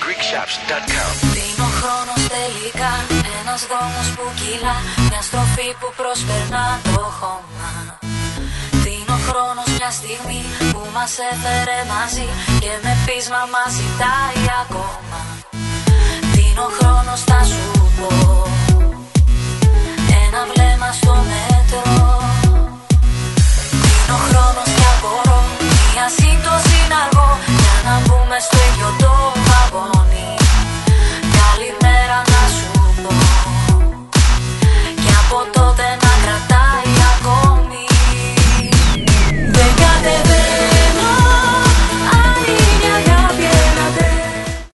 greekshops.com. Δίνω χρόνος τελικά, ένας δρόμος που κυλά, μια στροφή που προσπερνά το χώμα. Δίνω χρόνος μια στιγμή που μας έφερε μαζί και με πείσμα μας ζητάει ακόμα.